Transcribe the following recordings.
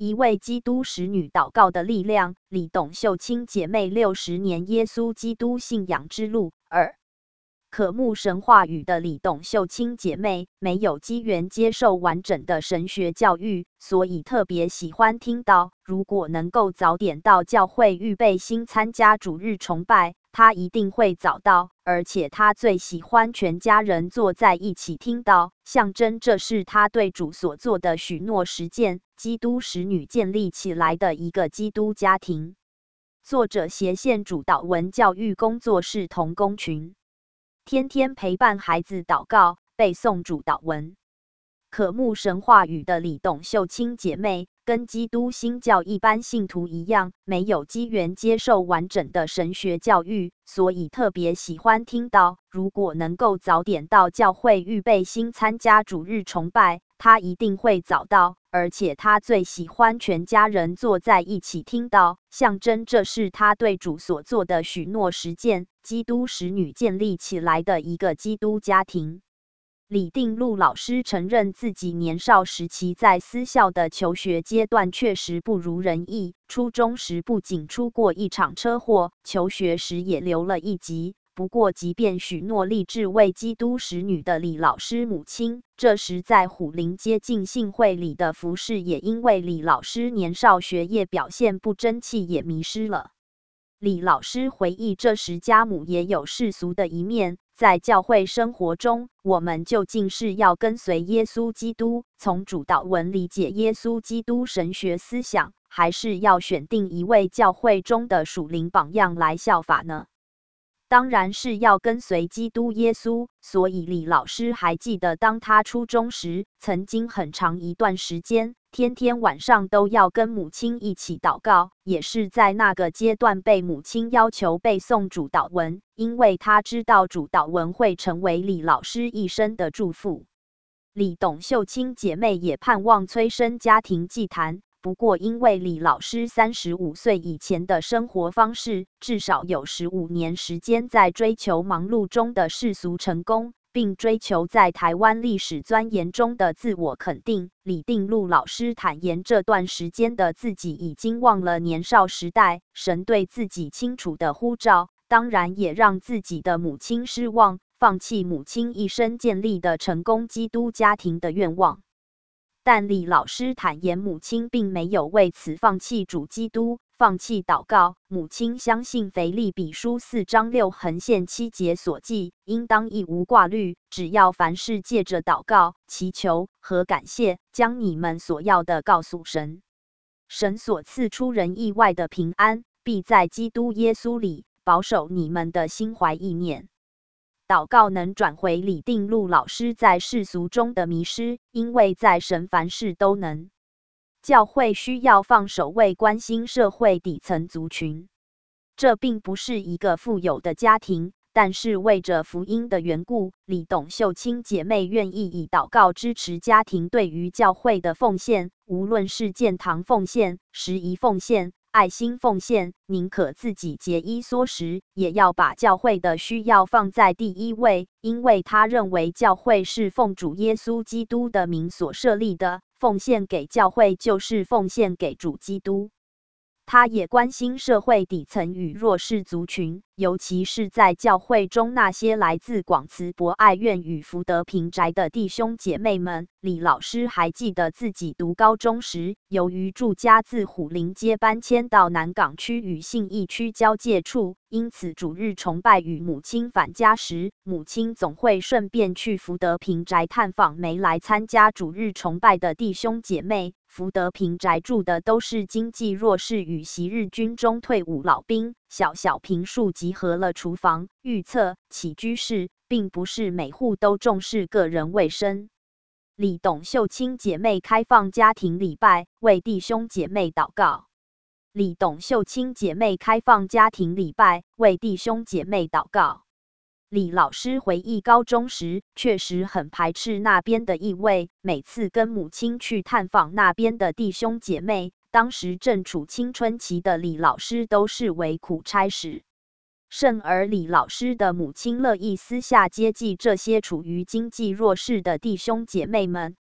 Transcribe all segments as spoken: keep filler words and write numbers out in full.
一位基督使女祷告的力量，李董秀清姐妹六十年耶稣基督信仰之路。二、渴慕神话语的李董秀清姐妹没有机缘接受完整的神学教育，所以特别喜欢听到，如果能够早点到教会预备心参加主日崇拜，她一定会早到，而且她最喜欢全家人坐在一起听到，象征这是她对主所做的许诺实践，基督使女建立起来的一个基督家庭。作者斜线主导文教育工作室同工群，天天陪伴孩子祷告，背诵主导文。渴慕神话语的李董秀清姐妹，跟基督新教一般信徒一样，没有机缘接受完整的神学教育，所以特别喜欢听到，如果能够早点到教会预备心参加主日崇拜，她一定会早到，而且她最喜欢全家人坐在一起听到，象征这是她对主所做的许诺实践，基督使女建立起来的一个基督家庭。李定禄老师承认自己年少时期在私校的求学阶段确实不如人意，初中时不仅出过一场车祸，求学时也留了一级。不过即便许诺立志为基督使女的李老师母亲，这时在虎林街浸信会里的服侍也因为李老师年少学业表现不争气也迷失了。李老师回忆，这时家母也有世俗的一面，在教会生活中，我们究竟是要跟随耶稣基督，从主导文理解耶稣基督神学思想，还是要选定一位教会中的属灵榜样来效法呢？当然是要跟随基督耶稣，所以李老师还记得，当他初中时，曾经很长一段时间，天天晚上都要跟母亲一起祷告，也是在那个阶段被母亲要求背诵主祷文，因为他知道主祷文会成为李老师一生的祝福。李董秀清姐妹也盼望催生家庭祭坛。不过，因为李老师三十五岁以前的生活方式，至少有十五年时间在追求忙碌中的世俗成功，并追求在台湾历史钻研中的自我肯定。李定禄老师坦言，这段时间的自己已经忘了年少时代神对自己清楚的呼召，当然也让自己的母亲失望，放弃母亲一生建立的成功基督家庭的愿望。但李老师坦言，母亲并没有为此放弃主基督，放弃祷告。母亲相信腓立比书四章六横线七节所记，应当一无挂虑，只要凡事借着祷告、祈求和感谢，将你们所要的告诉神。神所赐出人意外的平安，必在基督耶稣里保守你们的心怀意念。祷告能转回李定禄老师在世俗中的迷失，因为在神凡事都能。教会需要放手为关心社会底层族群。这并不是一个富有的家庭，但是为着福音的缘故，李董秀清姐妹愿意以祷告支持家庭对于教会的奉献，无论是建堂奉献、食宜奉献、爱心奉献，宁可自己节衣缩食，也要把教会的需要放在第一位，因为他认为教会是奉主耶稣基督的名所设立的，奉献给教会就是奉献给主基督。他也关心社会底层与弱势族群，尤其是在教会中那些来自广慈博爱院与福德平宅的弟兄姐妹们。李老师还记得自己读高中时，由于住家自虎林街搬迁到南港区与信义区交界处，因此主日崇拜与母亲返家时，母亲总会顺便去福德平宅探访没来参加主日崇拜的弟兄姐妹。福德平宅住的都是经济弱势与昔日军中退伍老兵，小小平数集合了厨房、浴厕、起居室，并不是每户都重视个人卫生。李董秀清姐妹开放家庭礼拜，为弟兄姐妹祷告。李董秀清姐妹开放家庭礼拜，为弟兄姐妹祷告。李老师回忆，高中时确实很排斥那边的异味，每次跟母亲去探访那边的弟兄姐妹，当时正处青春期的李老师都视为苦差事。甚而李老师的母亲乐意私下接济这些处于经济弱势的弟兄姐妹们，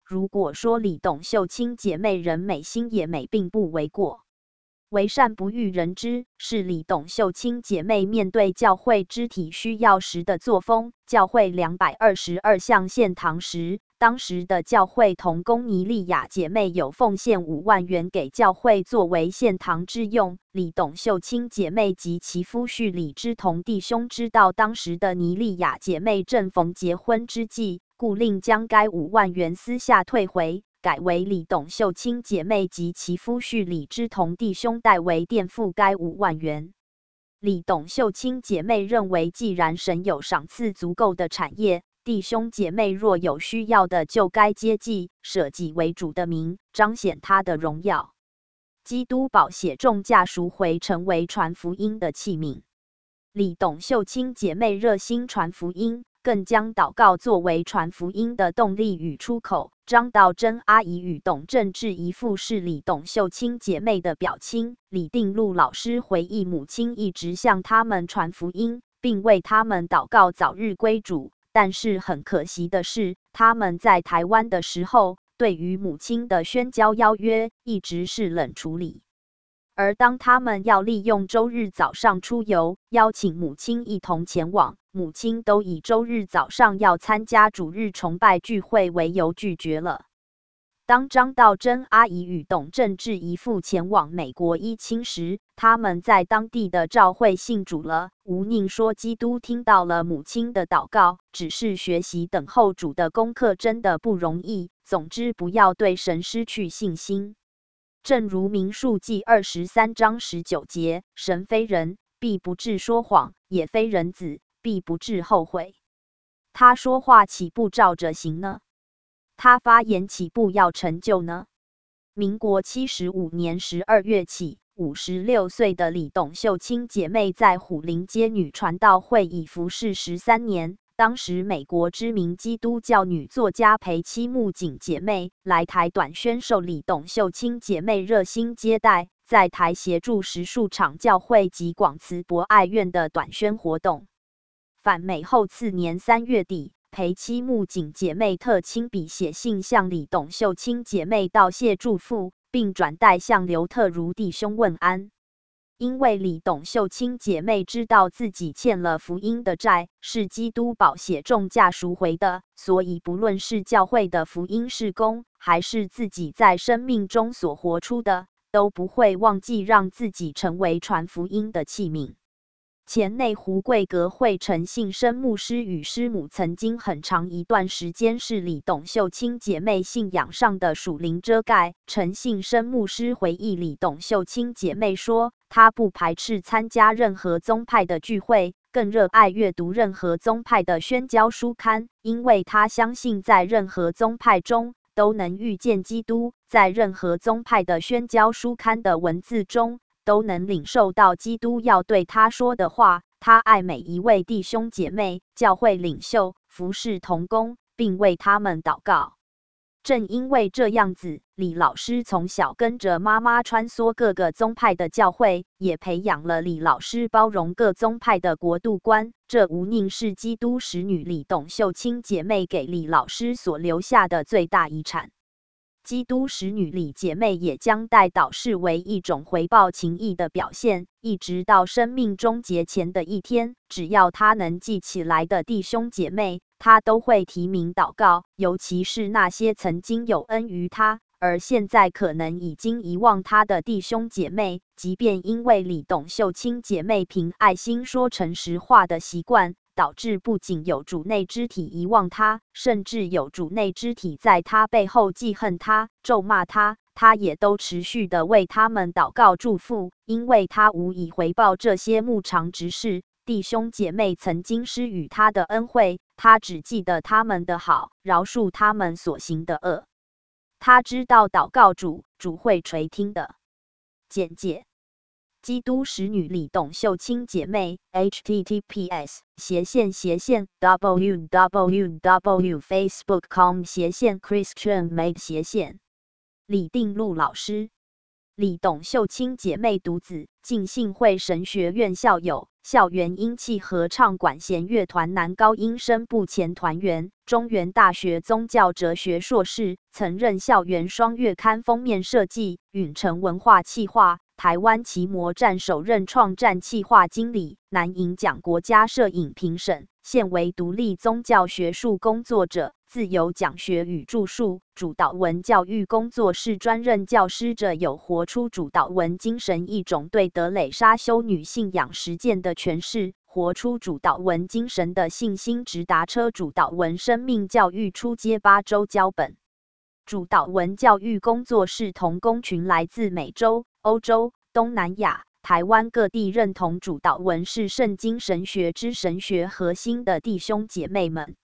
如果说李董秀卿姐妹人美心也美，并不为过。为善不欲人知，是李董秀卿姐妹面对教会肢体需要时的作风。教会两百二十二项献堂时，当时的教会同工尼利亚姐妹有奉献五万元给教会作为献堂之用。李董秀卿姐妹及其夫婿李之同弟兄知道当时的尼利亚姐妹正逢结婚之际，故令将该五万元私下退回，改为李董秀卿姐妹及其夫婿李之同弟兄代为垫付该五万元。李董秀卿姐妹认为，既然神有赏赐足够的产业，弟兄姐妹若有需要的，就该接济，舍己为主的名，彰显他的荣耀。基督宝血重价赎回，成为传福音的器皿。李董秀卿姐妹热心传福音，更将祷告作为传福音的动力与出口。张道真阿姨与董正志姨父是李董秀卿姐妹的表亲。李定禄老师回忆，母亲一直向他们传福音，并为他们祷告早日归主。但是很可惜的是，他们在台湾的时候，对于母亲的宣教邀约一直是冷处理。而当他们要利用周日早上出游，邀请母亲一同前往，母亲都以周日早上要参加主日崇拜聚会为由拒绝了。当张道真阿姨与董正志姨父前往美国依亲时，他们在当地的教会信主了。吴宁说，基督听到了母亲的祷告，只是学习等候主的功课真的不容易。总之，不要对神失去信心。正如民数记二十三章十九节，神非人，必不至说谎；也非人子，必不至后悔。他说话岂不照着行呢？他发言岂不要成就呢？民国七十五年十二月起，五十六岁的李董秀卿姐妹在虎林街女传道会已服侍十三年。当时美国知名基督教女作家裴妻木槿姐妹来台短宣受李董秀卿姐妹热心接待，在台协助十数场教会及广慈博爱院的短宣活动。返美后次年三月底，裴妻木槿姐妹特亲笔写信向李董秀卿姐妹道谢祝福，并转带向刘特如弟兄问安。因为李董秀卿姐妹知道自己欠了福音的债，是基督宝血重价赎回的，所以不论是教会的福音事工，还是自己在生命中所活出的，都不会忘记让自己成为传福音的器皿。前内湖贵格会陈信生牧师与师母曾经很长一段时间是李董秀卿姐妹信仰上的属灵遮盖。陈信生牧师回忆李董秀卿姐妹说，她不排斥参加任何宗派的聚会，更热爱阅读任何宗派的宣教书刊，因为她相信在任何宗派中都能遇见基督，在任何宗派的宣教书刊的文字中都能领受到基督要对他说的话。他爱每一位弟兄姐妹、教会领袖、服侍同工，并为他们祷告。正因为这样子，李老师从小跟着妈妈穿梭各个宗派的教会，也培养了李老师包容各宗派的国度观。这无宁是基督使女李董秀卿姐妹给李老师所留下的最大遗产。基督使女李姐妹也将代祷视为一种回报情谊的表现，一直到生命终结前的一天，只要她能记起来的弟兄姐妹，她都会提名祷告，尤其是那些曾经有恩于她，而现在可能已经遗忘她的弟兄姐妹。即便因为李董秀卿姐妹凭爱心说诚实话的习惯，导致不仅有主内肢体遗忘他，甚至有主内肢体在他背后记恨他、咒骂他，他也都持续的为他们祷告祝福，因为他无以回报这些牧长执事、弟兄姐妹曾经施与他的恩惠，他只记得他们的好，饶恕他们所行的恶。他知道祷告主，主会垂听的。简介：基督使女李董秀卿姐妹 H T T P S 斜线斜线 w w w facebook 点 com 斜线 Christian Made 斜线李定禄老师李董秀卿姐妹独子，浸信会神学院校友，校园音器合唱管弦乐团男高音声部前团员，中原大学宗教哲学硕士，曾任校园双月刊封面设计、允城文化企划、台湾奇摩站首任创站企划经理，南银奖国家摄影评审，现为独立宗教学术工作者。自由讲学与著述，主导文教育工作室专任教师者有活出主导文精神一种对德蕾莎修女信仰实践的诠释，活出主导文精神的信心直达车主导文生命教育初阶八周教本。主导文教育工作室同工群来自美洲、欧洲、东南亚、台湾各地认同主导文是圣经神学之神学核心的弟兄姐妹们。